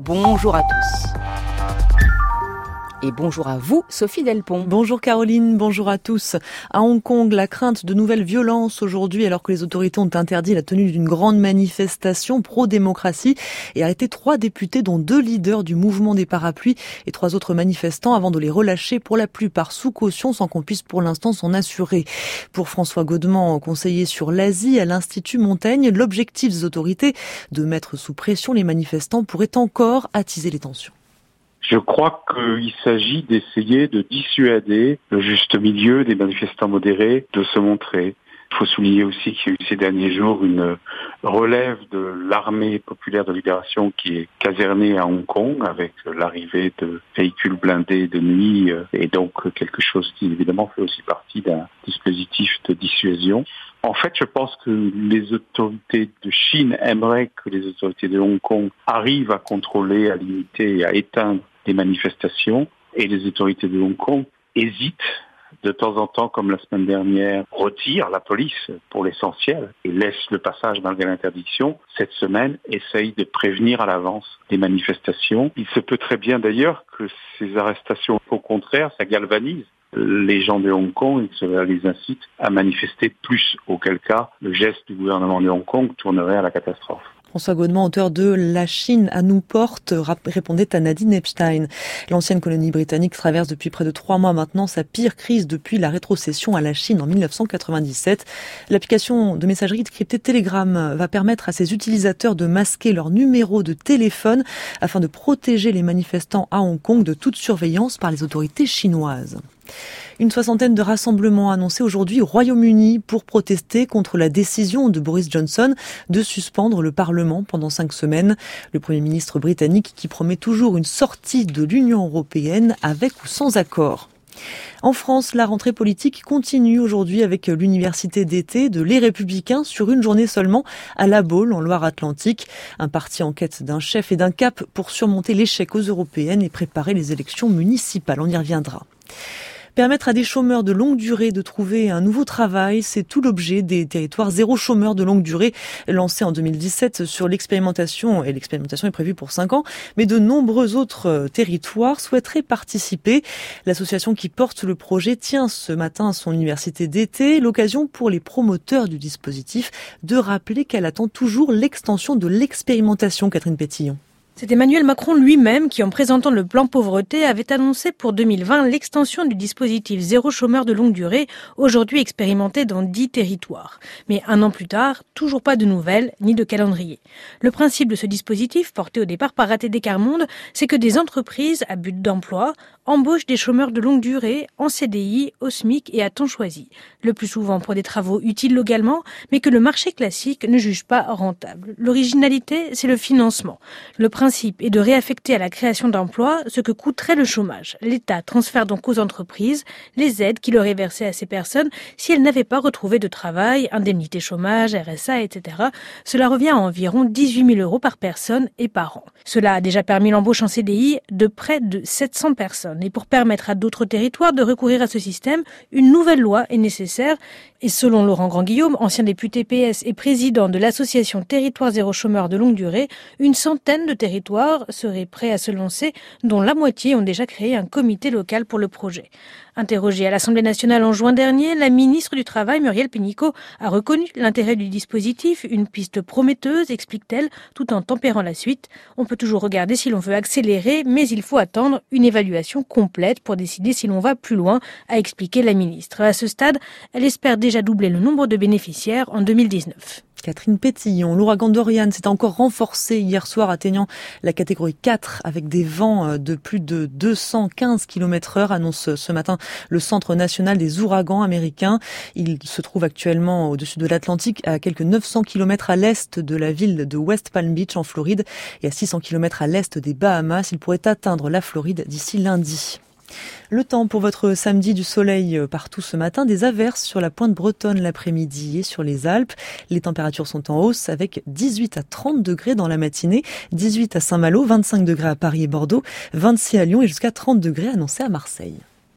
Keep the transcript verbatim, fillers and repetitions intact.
bonjour à tous. Et bonjour à vous, Sophie Delpont. Bonjour Caroline, bonjour à tous. À Hong Kong, la crainte de nouvelles violences aujourd'hui alors que les autorités ont interdit la tenue d'une grande manifestation pro-démocratie et arrêté trois députés dont deux leaders du mouvement des parapluies et trois autres manifestants avant de les relâcher pour la plupart sous caution sans qu'on puisse pour l'instant s'en assurer. Pour François Godement, conseiller sur l'Asie à l'Institut Montaigne, l'objectif des autorités de mettre sous pression les manifestants pourrait encore attiser les tensions. Je crois qu'il s'agit d'essayer de dissuader le juste milieu des manifestants modérés de se montrer. Il faut souligner aussi qu'il y a eu ces derniers jours une relève de l'armée populaire de libération qui est casernée à Hong Kong avec l'arrivée de véhicules blindés de nuit et donc quelque chose qui évidemment fait aussi partie d'un dispositif de dissuasion. En fait, je pense que les autorités de Chine aimeraient que les autorités de Hong Kong arrivent à contrôler, à limiter et à éteindre les manifestations. Et les autorités de Hong Kong hésitent de temps en temps, comme la semaine dernière, retirent la police pour l'essentiel et laissent le passage malgré l'interdiction. Cette semaine, essayent de prévenir à l'avance les manifestations. Il se peut très bien d'ailleurs que ces arrestations, au contraire, ça galvanise les gens de Hong Kong et que cela les incite à manifester plus, auquel cas le geste du gouvernement de Hong Kong tournerait à la catastrophe. François Godement, auteur de La Chine à nous porte, répondait à Nadine Epstein. L'ancienne colonie britannique traverse depuis près de trois mois maintenant sa pire crise depuis la rétrocession à la Chine en dix-neuf cent quatre-vingt-dix-sept. L'application de messagerie cryptée Telegram va permettre à ses utilisateurs de masquer leur numéro de téléphone afin de protéger les manifestants à Hong Kong de toute surveillance par les autorités chinoises. Une soixantaine de rassemblements annoncés aujourd'hui au Royaume-Uni pour protester contre la décision de Boris Johnson de suspendre le Parlement pendant cinq semaines. Le Premier ministre britannique qui promet toujours une sortie de l'Union européenne avec ou sans accord. En France, la rentrée politique continue aujourd'hui avec l'université d'été de Les Républicains sur une journée seulement à La Baule, en Loire-Atlantique. Un parti en quête d'un chef et d'un cap pour surmonter l'échec aux européennes et préparer les élections municipales. On y reviendra. Permettre à des chômeurs de longue durée de trouver un nouveau travail, c'est tout l'objet des territoires zéro chômeur de longue durée lancés en deux mille dix-sept sur l'expérimentation, et l'expérimentation est prévue pour cinq ans, mais de nombreux autres territoires souhaiteraient participer. L'association qui porte le projet tient ce matin son université d'été, l'occasion pour les promoteurs du dispositif de rappeler qu'elle attend toujours l'extension de l'expérimentation, Catherine Pétillon. C'est Emmanuel Macron lui-même qui, en présentant le plan pauvreté, avait annoncé pour deux mille vingt l'extension du dispositif zéro chômeur de longue durée, aujourd'hui expérimenté dans dix territoires. Mais un an plus tard, toujours pas de nouvelles ni de calendrier. Le principe de ce dispositif, porté au départ par A T D Quart Monde, c'est que des entreprises à but d'emploi embauchent des chômeurs de longue durée en C D I, au SMIC et à temps choisi. Le plus souvent pour des travaux utiles localement, mais que le marché classique ne juge pas rentable. L'originalité, c'est le financement. Le principe est de réaffecter à la création d'emplois ce que coûterait le chômage. L'État transfère donc aux entreprises les aides qu'il aurait versées à ces personnes si elles n'avaient pas retrouvé de travail, indemnité chômage, R S A, et cetera. Cela revient à environ dix-huit mille euros par personne et par an. Cela a déjà permis l'embauche en C D I de près de sept cents personnes. Et pour permettre à d'autres territoires de recourir à ce système, une nouvelle loi est nécessaire. Et selon Laurent Grand-Guillaume, ancien député P S et président de l'association Territoire Zéro Chômeur de Longue Durée, une centaine de territoires seraient prêts à se lancer, dont la moitié ont déjà créé un comité local pour le projet. Interrogée à l'Assemblée nationale en juin dernier, la ministre du Travail, Muriel Pénicaud, a reconnu l'intérêt du dispositif, une piste prometteuse, explique-t-elle, tout en tempérant la suite. On peut toujours regarder si l'on veut accélérer, mais il faut attendre une évaluation complète pour décider si l'on va plus loin, a expliqué la ministre. À ce stade, elle espère déjà doubler le nombre de bénéficiaires en deux mille dix-neuf. Catherine Pétillon, l'ouragan Dorian s'est encore renforcé hier soir, atteignant la catégorie quatre avec des vents de plus de deux cent quinze kilomètres heure, annonce ce matin le Centre national des ouragans américains. Il se trouve actuellement au-dessus de l'Atlantique à quelques neuf cents kilomètres à l'est de la ville de West Palm Beach en Floride et à six cents kilomètres à l'est des Bahamas. Il pourrait atteindre la Floride d'ici lundi. Le temps pour votre samedi, du soleil partout ce matin, des averses sur la pointe bretonne l'après-midi et sur les Alpes. Les températures sont en hausse avec dix-huit à trente degrés dans la matinée, dix-huit à Saint-Malo, vingt-cinq degrés à Paris et Bordeaux, vingt-six à Lyon et jusqu'à trente degrés annoncés à Marseille.